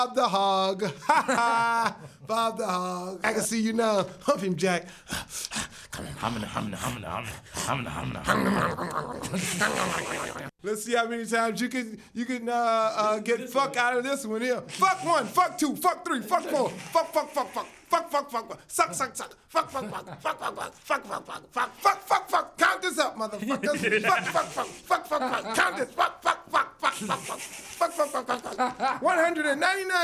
Bob the Hog. Bob the Hog. I can see you now. Hump him, Jack. Let's see how many times you can get fuck out of this one here. Fuck 1, fuck 2, fuck 3, fuck 4, fuck, suck, fuck. Count this up, motherfuckers. Fuck. Count this. Fuck. 199.